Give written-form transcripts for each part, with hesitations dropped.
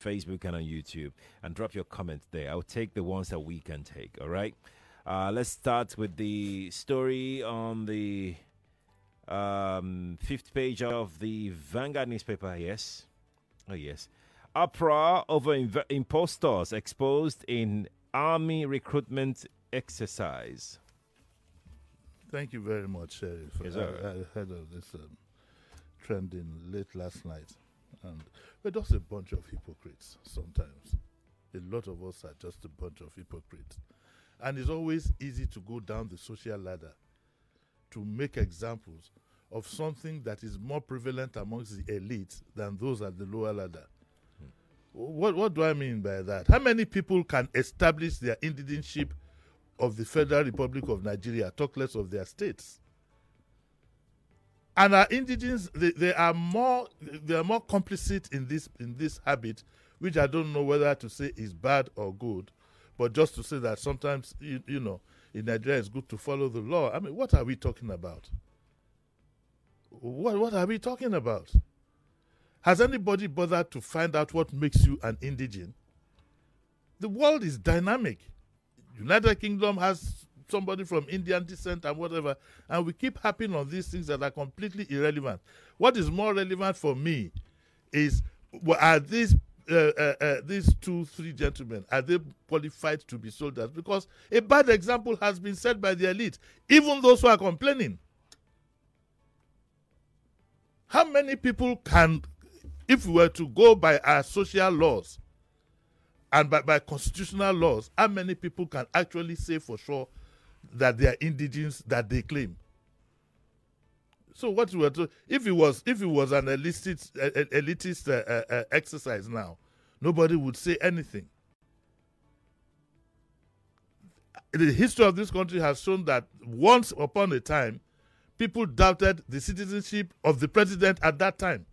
Facebook and on YouTube, and drop your comments there. I'll take the ones that we can take. All right. Let's start with the story on the fifth page of the Vanguard newspaper. Yes. Oh, yes. Uproar over impostors exposed in army recruitment exercise. Thank you very much, Sheriff. Yes, I sir. heard of this trending late last night. And we're just a bunch of hypocrites sometimes. A lot of us are just a bunch of hypocrites. And it's always easy to go down the social ladder to make examples of something that is more prevalent amongst the elite than those at the lower ladder. What do I mean by that? How many people can establish their indigenship of the Federal Republic of Nigeria, talk less of their states? And our indigenes, they are more complicit in this habit, which I don't know whether to say is bad or good, but just to say that sometimes you know in Nigeria it's good to follow the law. I mean, what are we talking about? What are we talking about? Has anybody bothered to find out what makes you an indigene? The world is dynamic. United Kingdom has somebody from Indian descent and whatever, and we keep harping on these things that are completely irrelevant. What is more relevant for me is, are these 2-3 gentlemen, are they qualified to be soldiers? Because a bad example has been set by the elite, even those who are complaining. How many people can, if we were to go by our social laws and by constitutional laws, how many people can actually say for sure that they are indigenes that they claim? So what we were to, if it was an elitist exercise now, nobody would say anything. The history of this country has shown that once upon a time, people doubted the citizenship of the president at that time.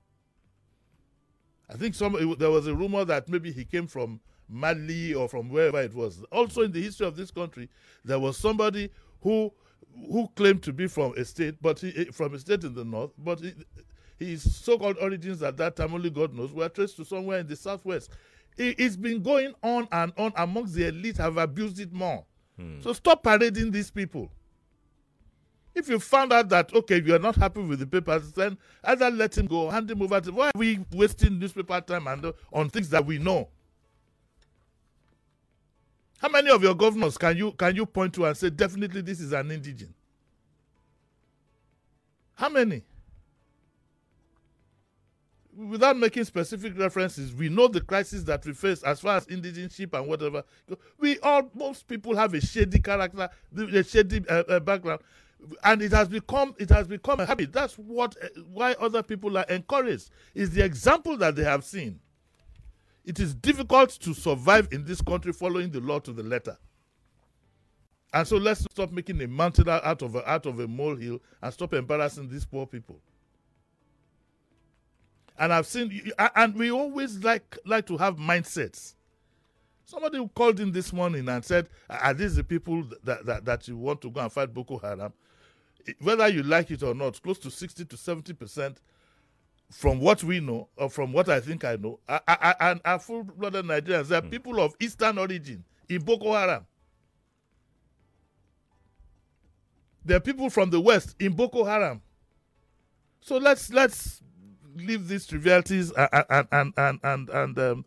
I think there was a rumor that maybe he came from Mali or from wherever it was. Also in the history of this country, there was somebody who claimed to be from a state, from a state in the north, but his so-called origins at that time, only God knows, were traced to somewhere in the southwest. It's been going on and on amongst the elite, have abused it more. So stop parading these people. If you found out that, okay, you are not happy with the papers, then either let him go, hand him over to... Why are we wasting newspaper time on things that we know? How many of your governors can you point to and say, definitely this is an indigene? How many? Without making specific references, we know the crisis that we face as far as indigenship and whatever. Most people have a shady character, a shady background. And it has become a habit. That's why other people are encouraged. Is the example that they have seen. It is difficult to survive in this country following the law to the letter. And so let's stop making a mountain out of a molehill and stop embarrassing these poor people. And I've seen, and we always like to have mindsets. Somebody called in this morning and said, "Are these the people that you want to go and fight Boko Haram?" Whether you like it or not, close to 60 to 70%, from what we know, or from what I think I know, are full-blooded Nigerians. They are people of Eastern origin in Boko Haram. There are people from the West in Boko Haram. So let's leave these trivialities and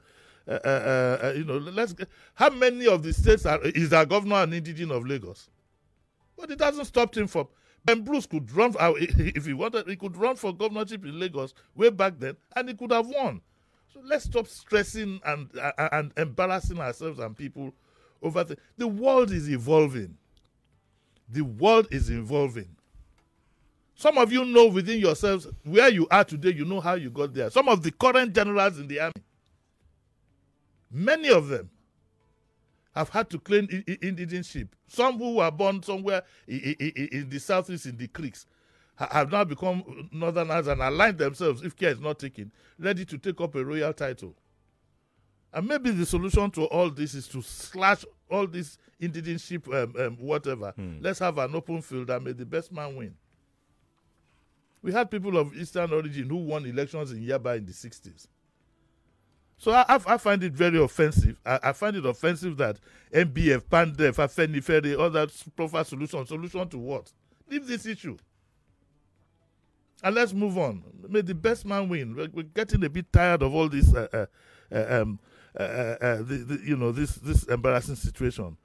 how many of the states is our governor an indigene of Lagos? But it doesn't stop him from. Ben Bruce could run, if he wanted, he could run for governorship in Lagos way back then, and he could have won. So let's stop stressing and embarrassing ourselves and people over things. The world is evolving. The world is evolving. Some of you know within yourselves where you are today, you know how you got there. Some of the current generals in the army, many of them have had to claim indigenship. Some who were born somewhere in the southeast, in the creeks, have now become northerners and aligned themselves, if care is not taken, ready to take up a royal title. And maybe the solution to all this is to slash all this indigenship, whatever. Let's have an open field and may the best man win. We had people of Eastern origin who won elections in Yaba in the 60s. So I find it very offensive. I find it offensive that MBF, PANDEF, Afenifere, all that profile solution. Solution to what? Leave this issue. And let's move on. May the best man win. We're getting a bit tired of all this, this embarrassing situation.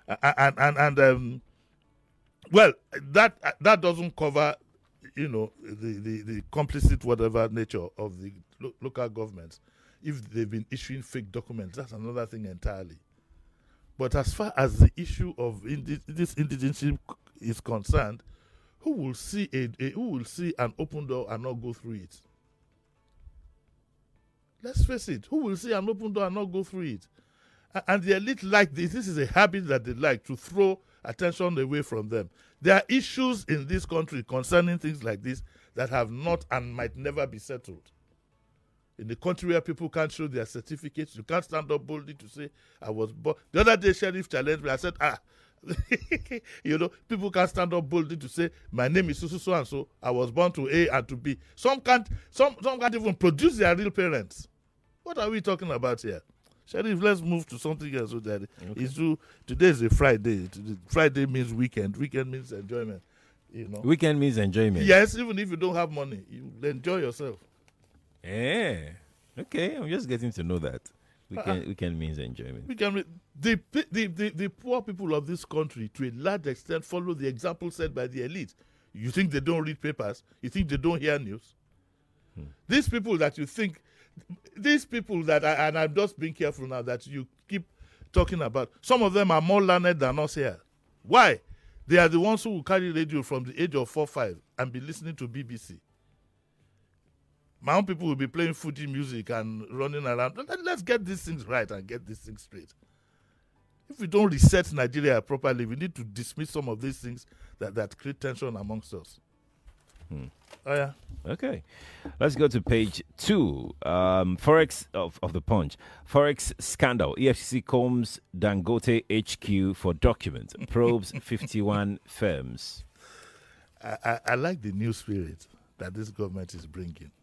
Well, that doesn't cover, the complicit whatever nature of the local governments. If they've been issuing fake documents, that's another thing entirely. But as far as the issue of this indigency is concerned, who will see an open door and not go through it? Let's face it. Who will see an open door and not go through it? And the elite like this. This is a habit that they like, to throw attention away from them. There are issues in this country concerning things like this that have not and might never be settled. In the country where people can't show their certificates, you can't stand up boldly to say, I was born. The other day, Sheriff challenged me. I said, people can't stand up boldly to say, my name is so and so. I was born to A and to B. Some can't even produce their real parents. What are we talking about here? Sheriff, let's move to something else. Okay. Today is a Friday. Friday means weekend. Weekend means enjoyment. Weekend means enjoyment. Yes, even if you don't have money, you enjoy yourself. Yeah. Okay, I'm just getting to know that. Weekend means enjoyment. The poor people of this country, to a large extent, follow the example set by the elite. You think they don't read papers? You think they don't hear news? These people that you think, and I'm just being careful now, that you keep talking about, some of them are more learned than us here. Why? They are the ones who will carry radio from the age of 4, 5 and be listening to BBC. My own people will be playing Fuji music and running around. Let's get these things right and get these things straight. If we don't reset Nigeria properly, we need to dismiss some of these things that create tension amongst us. Oh, yeah. Okay. Let's go to page 2. Forex of the Punch. Forex scandal. EFCC combs Dangote HQ for documents. Probes 51 firms. I like the new spirit that this government is bringing.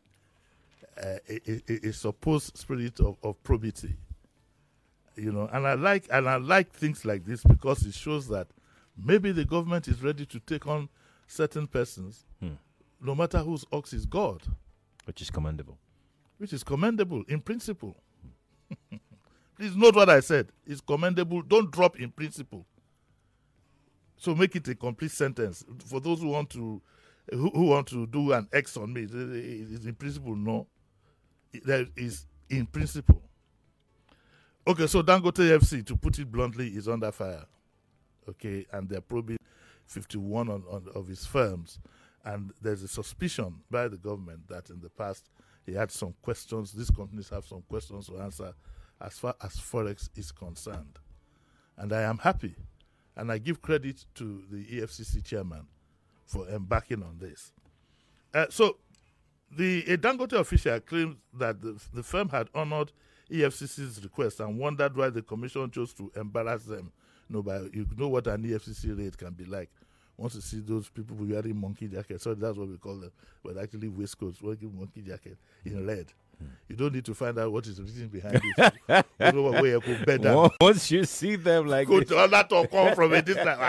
A supposed spirit of probity, and I like things like this because it shows that maybe the government is ready to take on certain persons, no matter whose ox is God, which is commendable in principle. Please note what I said. It's commendable. Don't drop in principle. So make it a complete sentence for those who want to do an X on me. It's in principle, no. That is in principle. Okay, so Dangote FC, to put it bluntly, is under fire. Okay, and they're probing 51 of his firms. And there's a suspicion by the government that in the past he had some questions. These companies have some questions to answer as far as Forex is concerned. And I am happy. And I give credit to the EFCC chairman for embarking on this. A Dangote official claimed that the firm had honored EFCC's request and wondered why the commission chose to embarrass them. You know what an EFCC raid can be like. Once you see those people wearing monkey jackets, so that's what we call them, but actually waistcoats, wearing monkey jacket in red. You don't need to find out what is written behind it. You know where you could bet that. Once you see them like this. That will come from a distance.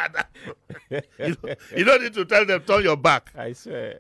You don't need to tell them, turn your back. I swear.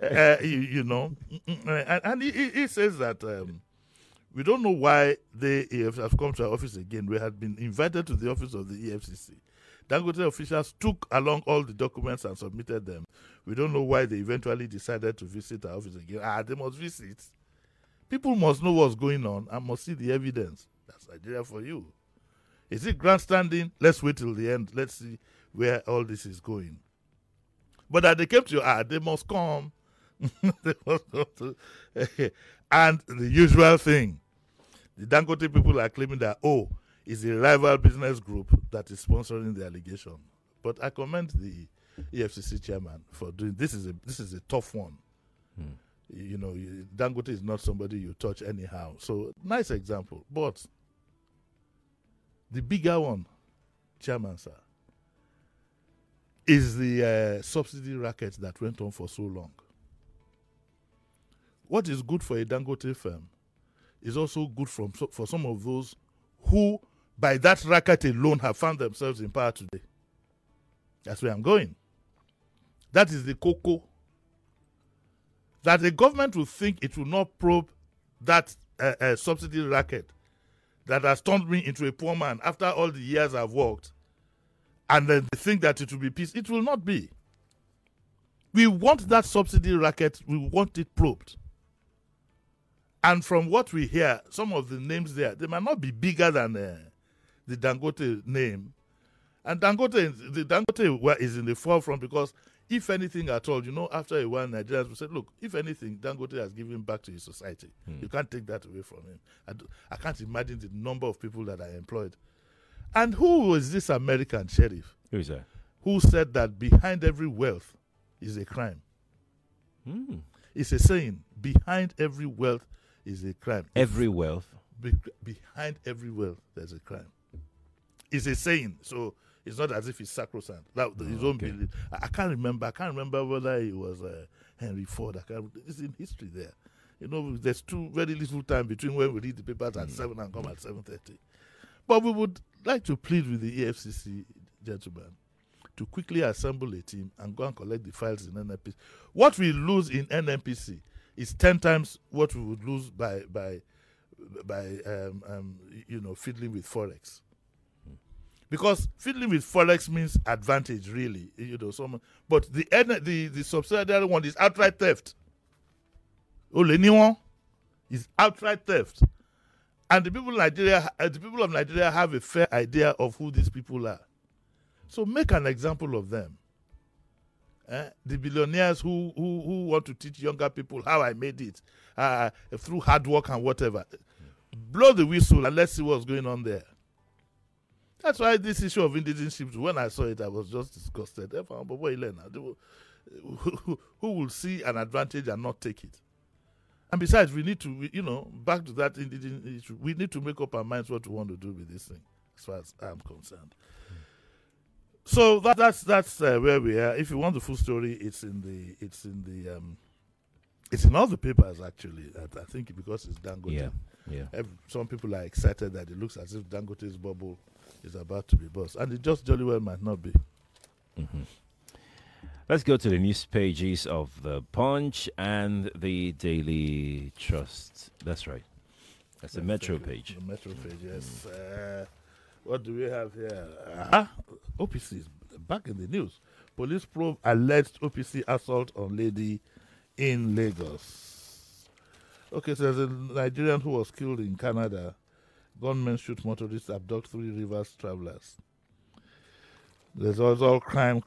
And he says that we don't know why they have come to our office again. We had been invited to the office of the EFCC. Dangote officials took along all the documents and submitted them. We don't know why they eventually decided to visit our office again. They must visit. People must know what's going on and must see the evidence. That's Nigeria for you. Is it grandstanding? Let's wait till the end. Let's see where all this is going. But that they came to you, they must come. They must come to, and the usual thing. The Dangote people are claiming that, it's a rival business group that is sponsoring the allegation. But I commend the EFCC chairman for doing this. This is a tough one. Dangote is not somebody you touch anyhow. So, nice example. But the bigger one, chairman, sir, is the subsidy racket that went on for so long. What is good for a Dangote firm is also good for some of those who, by that racket alone, have found themselves in power today. That's where I'm going. That is the cocoa. That the government will think it will not probe that subsidy racket that has turned me into a poor man after all the years I've worked, and then they think that it will be peace. It will not be. We want that subsidy racket, we want it probed. And from what we hear, some of the names there, they might not be bigger than the Dangote name. And the Dangote is in the forefront because if anything at all, after a while, Nigerians will say, look, if anything, Dangote has given back to his society. You can't take that away from him. I can't imagine the number of people that are employed. And who is this American sheriff? Who is that? Who said that behind every wealth is a crime? It's a saying, behind every wealth is a crime. Every wealth? Behind every wealth, there's a crime. It's a saying, so it's not as if it's sacrosanct. His own belief. I can't remember whether it was Henry Ford. It's in history there. There's very little time between when we read the papers at 7 and come at 7:30. But we would like to plead with the EFCC gentlemen to quickly assemble a team and go and collect the files in NNPC. What we lose in NNPC is 10 times what we would lose by fiddling with Forex. Because fiddling with Forex means advantage, really. But the subsidiary one is outright theft. Anyone is outright theft. And the people of Nigeria have a fair idea of who these people are. So make an example of them. The billionaires who want to teach younger people how I made it through hard work and whatever. Blow the whistle and let's see what's going on there. That's why this issue of indigenous ships, when I saw it, I was just disgusted. Who will see an advantage and not take it? And besides, we need to, back to that indigenous issue, we need to make up our minds what we want to do with this thing, as far as I'm concerned. So that's where we are. If you want the full story, it's in all the papers actually. I think because it's Dangote. Yeah. Some people are excited that it looks as if Dangote's bubble is about to be burst, and it just jolly well might not be. Mm-hmm. Let's go to the news pages of the Punch and the Daily Trust. That's right. That's the Metro page. The Metro page, yes. What do we have here? OPC is back in the news. Police probe alleged OPC assault on lady in Lagos. Okay, so there's a Nigerian who was killed in Canada. Gunmen shoot motorists, abduct 3 rivers travelers. There's also crime.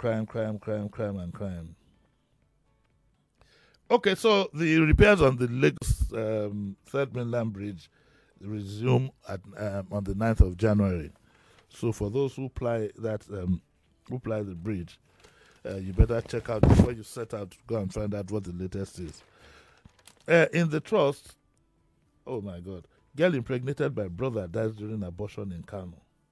Okay, so the repairs on the Lagos Third Mainland Bridge resume on the 9th of January. So for those who ply the bridge, you better check out before you set out to go and find out what the latest is. In the trust, oh my God, girl impregnated by brother dies during abortion in Kano.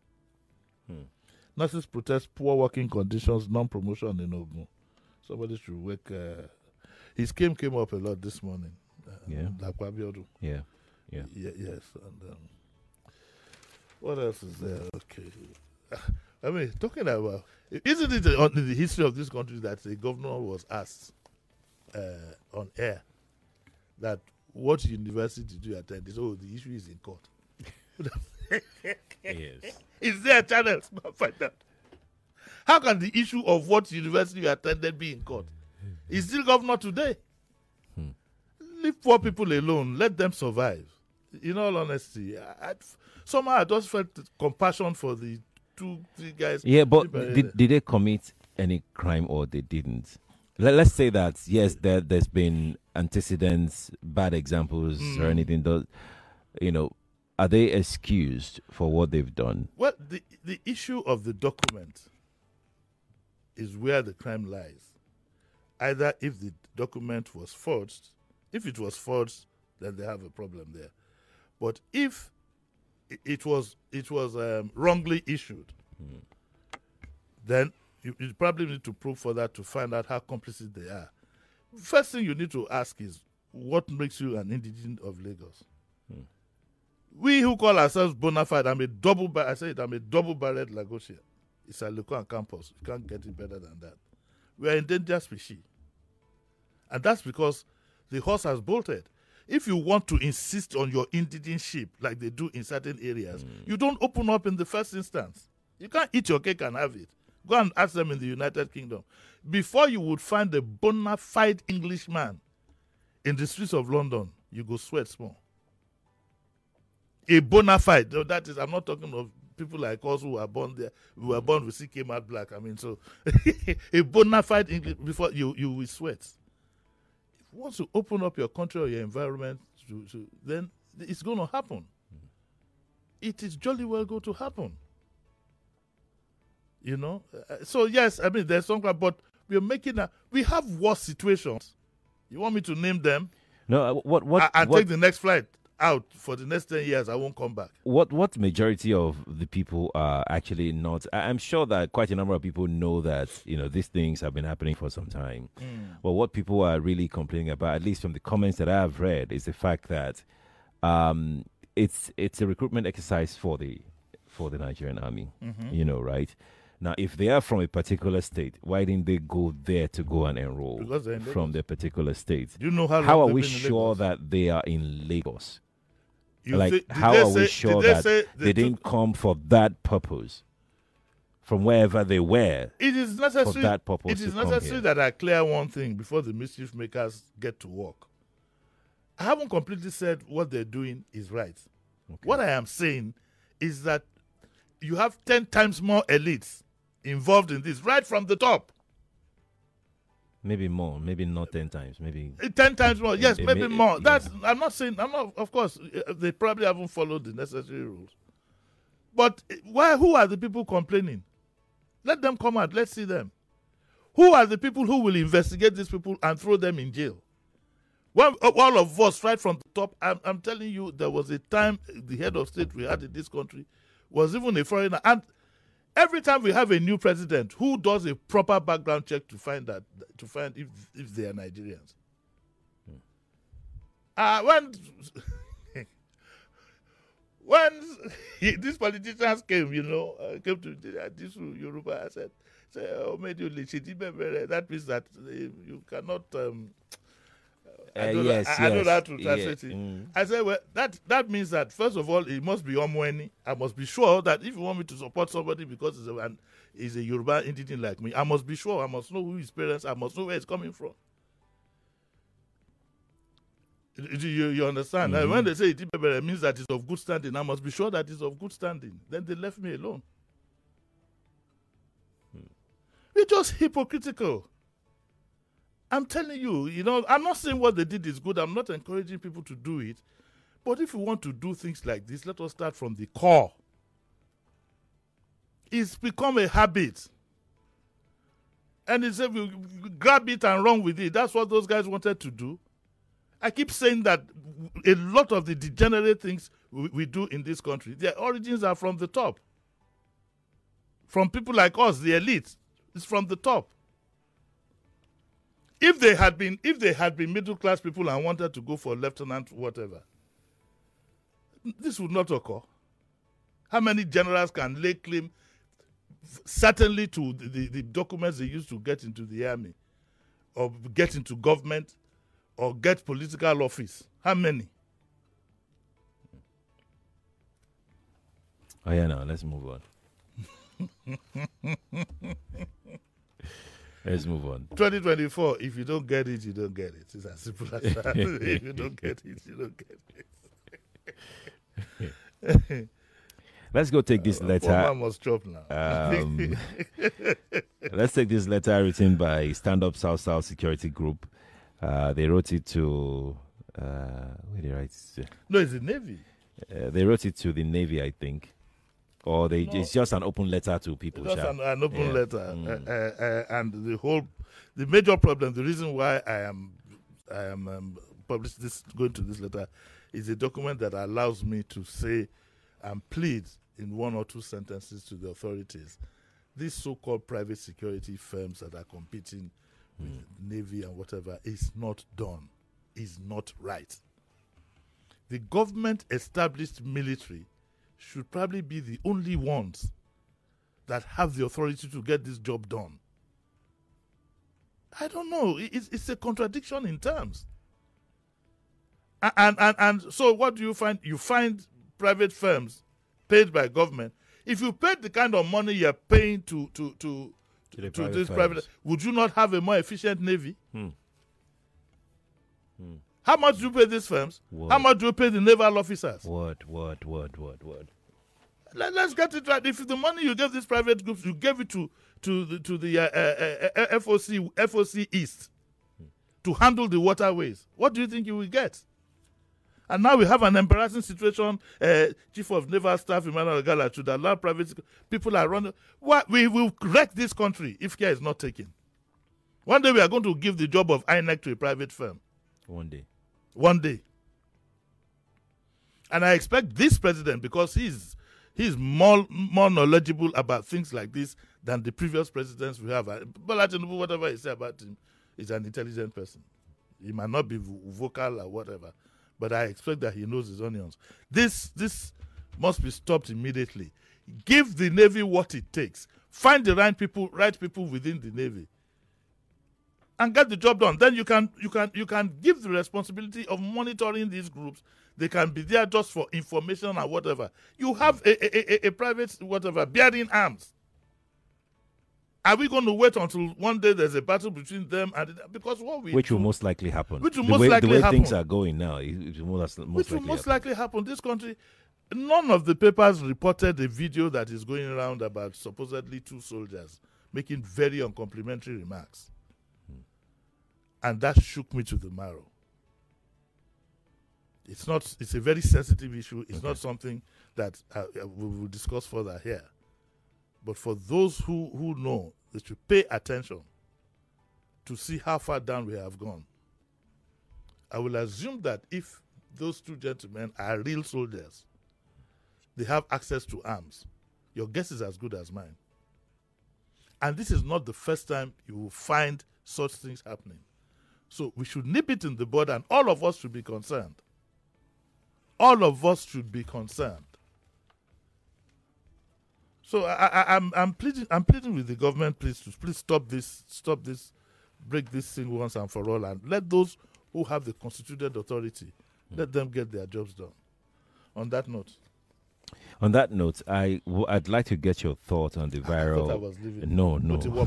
Nurses protest poor working conditions, non-promotion in Ogun. Somebody should wake. His came up a lot this morning. Yeah. Yes. And what else is there? Okay. I mean, talking about, isn't it in the history of this country that the governor was asked on air that what university do you attend? So the issue is in court. Yes. Is there channels? Find out. How can the issue of what university you attended be in court? He's still governor today. Leave poor people alone. Let them survive. In all honesty, somehow I just felt compassion for the 2-3 guys. Yeah, but did they commit any crime or they didn't? Let's say that, yes, there's been antecedents, bad examples or anything. Are they excused for what they've done? Well, the issue of the document is where the crime lies. Either if the document was forged, if it was forged, then they have a problem there. But if it was wrongly issued, then you probably need to probe for that to find out how complicit they are. First thing you need to ask is, what makes you an indigent of Lagos? We who call ourselves bona fide, I'm a double-barreled Lagosian. It's a local campus. You can't get it better than that. We are endangered species. And that's because the horse has bolted. If you want to insist on your indigenship, like they do in certain areas, you don't open up in the first instance. You can't eat your cake and have it. Go and ask them in the United Kingdom. Before you would find a bona fide Englishman in the streets of London, you go sweat small. A bona fide, that is, I'm not talking of people like us who were born there, who were born with CK Mad Black. I mean, so a bona fide English, before you will sweat. If you want to open up your country or your environment, then it's going to happen. It is jolly well going to happen. You know? So, yes, I mean, there's some, but we have worse situations. You want me to name them? No, I'll take the next flight out for the next 10 years. I won't come back. What majority of the people are actually not? I'm sure that quite a number of people know that, you know, these things have been happening for some time. But what people are really complaining about, at least from the comments that I have read, is the fact that it's a recruitment exercise for the Nigerian army. You know, right? Now, if they are from a particular state, why didn't they go there to go and enroll from their particular state? Do you know how are we sure that they are in Lagos? How are we sure that they didn't come for that purpose from wherever they were? It is necessary for that purpose. It is necessary that I clear one thing before the mischief makers get to work. I haven't completely said what they're doing is right. Okay. What I am saying is that you have 10 times more elites involved in this right from the top. Maybe more, maybe not 10 times, maybe 10 times more. Yes, maybe more. That's I'm not saying. I'm not. Of course, they probably haven't followed the necessary rules. But who are the people complaining? Let them come out. Let's see them. Who are the people who will investigate these people and throw them in jail? Well, all of us, right from the top. I'm telling you, there was a time the head of state we had in this country was even a foreigner. And every time we have a new president, who does a proper background check to find if they are Nigerians? When these politicians came, came to this Yoruba, I said, "Oh, that means that you cannot." I don't know how to translate it. I said, well, that means that, first of all, it must be Omweni. I must be sure that if you want me to support somebody because he's a Yoruba entity like me, I must be sure. I must know who his parents are. I must know where it's coming from. You understand? Mm-hmm. When they say it means that it's of good standing, I must be sure that it's of good standing. Then they left me alone. It's just hypocritical. I'm telling you, I'm not saying what they did is good. I'm not encouraging people to do it. But if we want to do things like this, let us start from the core. It's become a habit. And it's if we grab it and run with it. That's what those guys wanted to do. I keep saying that a lot of the degenerate things we do in this country, their origins are from the top. From people like us, the elite. It's from the top. If they had been middle class people and wanted to go for lieutenant whatever, this would not occur. How many generals can lay claim certainly to the documents they used to get into the army or get into government or get political office? How many? Oh yeah, no, let's move on. Let's move on. 2024, if you don't get it, you don't get it. It's as simple as that. If you don't get it, you don't get it. Let's go take this letter. Man must chop now. Let's take this letter written by Stand Up South South Security Group. They wrote it to... where did they write it to? No, it's the Navy. They wrote it to the Navy, I think. Or it's just an open letter to people. Just an open letter. And the major problem, the reason why I am going to this letter is a document that allows me to say and plead in one or two sentences to the authorities. These so-called private security firms that are competing with Navy and whatever is not done, is not right. the government-established military should probably be the only ones that have the authority to get this job done. I don't know. It's a contradiction in terms. And so what do you find? You find private firms paid by government. If you paid the kind of money you're paying to this private, would you not have a more efficient navy? How much do you pay these firms? Word. How much do you pay the naval officers? Word. Let's get it right. If the money you gave these private groups, you gave it to the FOC East to handle the waterways, what do you think you will get? And now we have an embarrassing situation. Chief of Naval Staff Emmanuel Ogala should allow private people are running. What we will wreck this country if care is not taken. One day we are going to give the job of INEC to a private firm. One day. And I expect this president, because he's more knowledgeable about things like this than the previous presidents we have. Bola Tinubu, whatever he said about him, is an intelligent person. He might not be vocal or whatever, but I expect that he knows his onions. This must be stopped immediately. Give the Navy what it takes. Find the right people within the Navy, and get the job done. Then you can give the responsibility of monitoring these groups. They can be there just for information and whatever. You have a private whatever bearing arms. Are we going to wait until one day there's a battle between them and because which will most likely happen? Which will most likely happen. The way things are going now, it will most likely happen. This country, none of the papers reported a video that is going around about supposedly 2 soldiers making very uncomplimentary remarks. And that shook me to the marrow. It's a very sensitive issue. It's not something that we will discuss further here. But for those who know, they should pay attention to see how far down we have gone. I will assume that if those 2 gentlemen are real soldiers, they have access to arms. Your guess is as good as mine. And this is not the first time you will find such things happening. So we should nip it in the bud, and all of us should be concerned. All of us should be concerned. So I'm pleading with the government, please stop this, break this thing once and for all, and let those who have the constituted authority, let them get their jobs done. On that note, I'd like to get your thoughts on the viral. I thought I was leaving. No.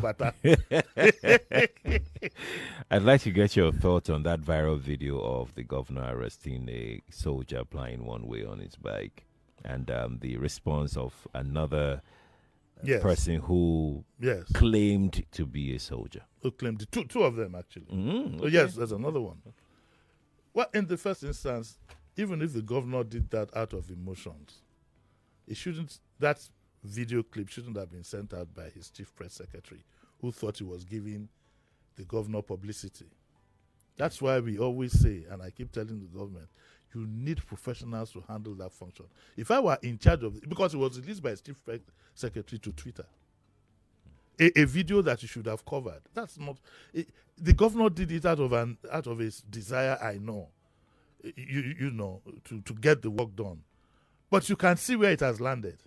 I'd like to get your thoughts on that viral video of the governor arresting a soldier plying one way on his bike, and the response of another person who claimed to be a soldier. Who claimed two of them actually. Okay. Oh, yes, there's another one. Okay. Well, in the first instance, even if the governor did that out of emotions, that video clip shouldn't have been sent out by his chief press secretary, who thought he was giving the governor publicity. That's why we always say, and I keep telling the government, you need professionals to handle that function. If I were in charge of it, because it was released by his chief press secretary to Twitter, a video that you should have covered. That's not. The governor did it out of his desire. I know, you know, to get the work done. But you can see where it has landed.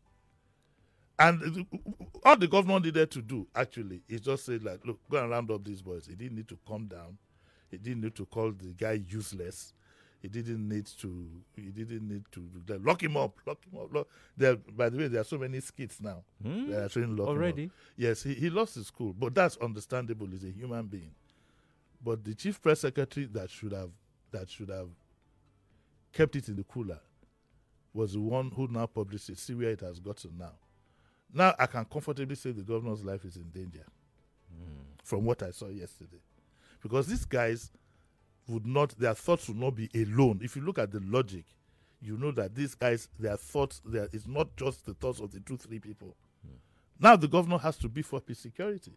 And all the governor needed to do, actually, is just say, like, look, go and round up these boys. He didn't need to calm down. He didn't need to call the guy useless. He didn't need to lock him up. By the way, there are so many skits now. They are showing lock already. Him up. Yes, he lost his cool, but that's understandable. He's a human being. But the chief press secretary that should have kept it in the cooler was the one who now published it. See where it has gotten now. Now I can comfortably say the governor's life is in danger from what I saw yesterday. Because these guys their thoughts would not be alone. If you look at the logic, you know that these guys, their thoughts, it's not just the thoughts of the 2-3 people. Now the governor has to beef up his security.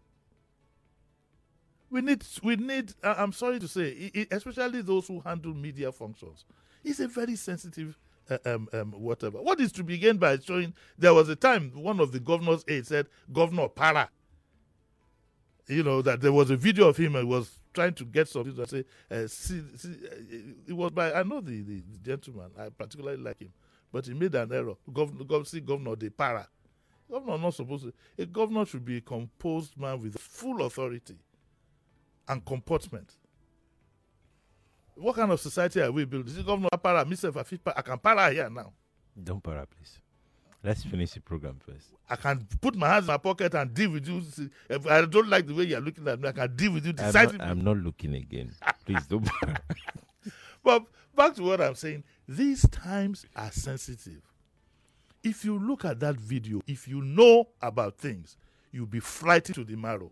We need. I'm sorry to say, especially those who handle media functions. It's a very sensitive whatever. What is to begin by showing? There was a time one of the governor's aides said, "Governor Para." You know that there was a video of him and was trying to get something to say, it was by, I know the gentleman, I particularly like him, but he made an error. Governor De Para. Governor not supposed to. A governor should be a composed man with full authority and comportment. What kind of society are we building? Is it Governor Para? I can para here now. Don't para, please. Let's finish the program first. I can put my hands in my pocket and deal with you. If I don't like the way you're looking at me, I can deal with you decisively. I'm not looking again. Please don't para. But back to what I'm saying. These times are sensitive. If you look at that video, if you know about things, you'll be frightened to the marrow.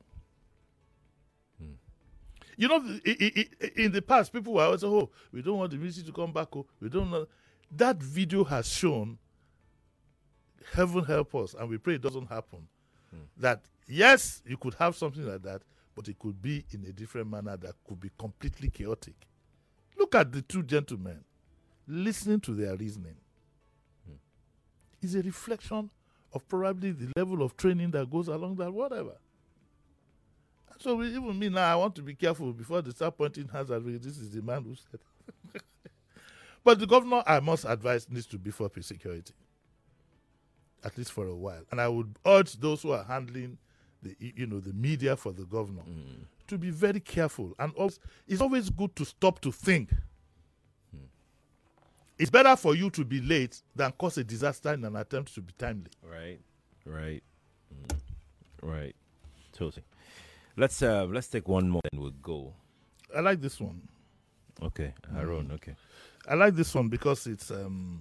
You know, in the past, people were always, oh, we don't want the military to come back. Oh, we don't know. That video has shown, heaven help us, and we pray it doesn't happen, that, yes, you could have something like that, but it could be in a different manner that could be completely chaotic. Look at the two gentlemen listening to their reasoning. It's a reflection of probably the level of training that goes along that, whatever. So even me now, I want to be careful before they start pointing hands at me. This is the man who said. But the governor, I must advise, needs to beef up his security, at least for a while. And I would urge those who are handling the media for the governor to be very careful. And also, it's always good to stop to think. It's better for you to be late than cause a disaster in an attempt to be timely. Right. Totally. Let's take one more and we'll go. I like this one. Okay, Aaron. Okay. I like this one because it's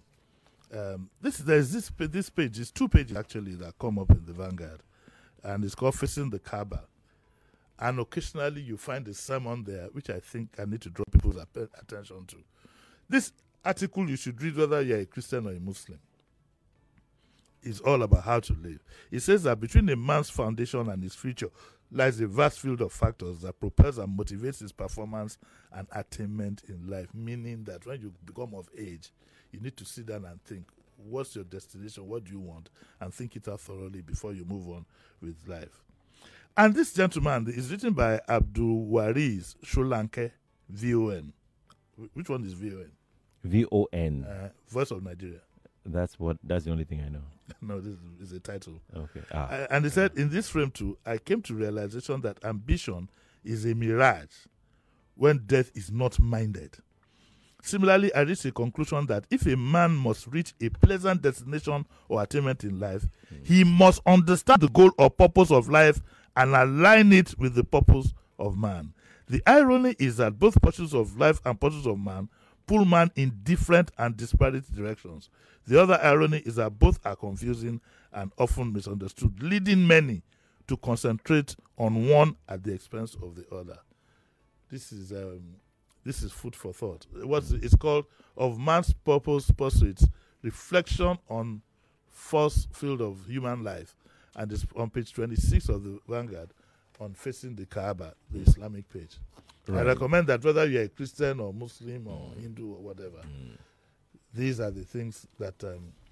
this page. It's 2 pages actually that come up in the Vanguard, and it's called "Facing the Kaaba." And occasionally you find a sermon there, which I think I need to draw people's attention to. This article you should read whether you're a Christian or a Muslim. It's all about how to live. It says that between a man's foundation and his future lies a vast field of factors that propels and motivates his performance and attainment in life, meaning that when you become of age, you need to sit down and think, what's your destination, what do you want, and think it out thoroughly before you move on with life. And this gentleman is written by Abdul Wariz Sholanke, VON. Which one is VON? VON. Voice of Nigeria. That's the only thing I know. No, this is a title. Okay. And he said, in this frame too, I came to realization that ambition is a mirage when death is not minded. Similarly, I reached a conclusion that if a man must reach a pleasant destination or attainment in life, he must understand the goal or purpose of life and align it with the purpose of man. The irony is that both pursuits of life and pursuits of man pull man in different and disparate directions. The other irony is that both are confusing and often misunderstood, leading many to concentrate on one at the expense of the other. This is food for thought. It's called Of Man's Purpose Pursuits, Reflection on First Field of Human Life, and it's on page 26 of the Vanguard on Facing the Kaaba, the Islamic page. Right. I recommend that whether you're a Christian or Muslim or Hindu or whatever, these are the things that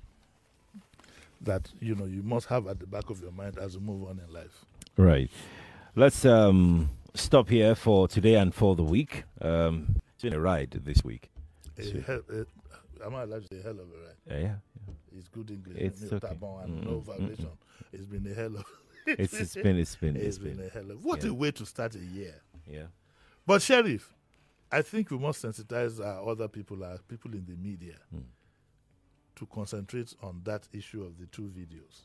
you must have at the back of your mind as you move on in life. Right. Let's stop here for today and for the week. It's been a ride this week. Am I allowed to say hell of a ride? Yeah. It's good English. It's okay. And no violation. It's been a hell of. It's been a hell of. What a way to start a year. Yeah. But Sheriff, I think we must sensitize our people in the media, to concentrate on that issue of the 2 videos.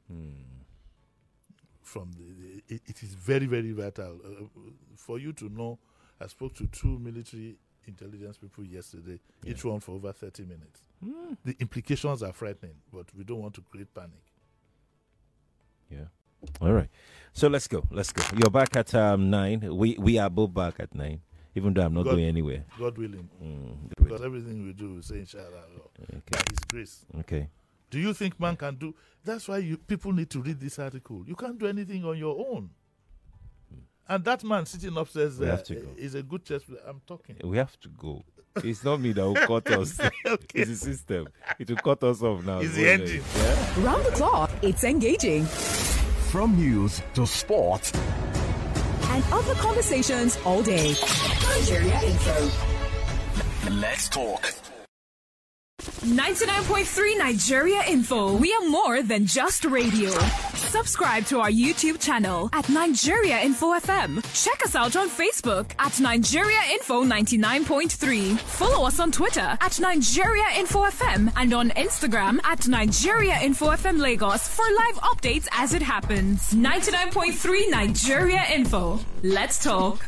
From it is very, very vital for you to know. I spoke to 2 military intelligence people yesterday, each one for over 30 minutes. The implications are frightening, but we don't want to create panic. Yeah. All right. So let's go. You're back at 9. We are both back at 9, even though I'm not going anywhere. God willing. Because everything we do, we say inshallah. By His grace. Okay. Do you think man can do? That's why people need to read this article. You can't do anything on your own. And that man sitting upstairs there is a good chess player. I'm talking. We have to go. It's not me that will cut us. Okay. It's the system. It will cut us off now. It's the engine. Yeah? Round the clock, it's engaging. From news to sport and other conversations all day. Nigeria Info. Let's talk. 99.3 Nigeria Info. We are more than just radio. Subscribe to our YouTube channel at Nigeria Info FM. Check us out on Facebook at Nigeria Info 99.3. Follow us on Twitter at Nigeria Info FM and on Instagram at Nigeria Info FM Lagos for live updates as it happens. 99.3 Nigeria Info. Let's talk.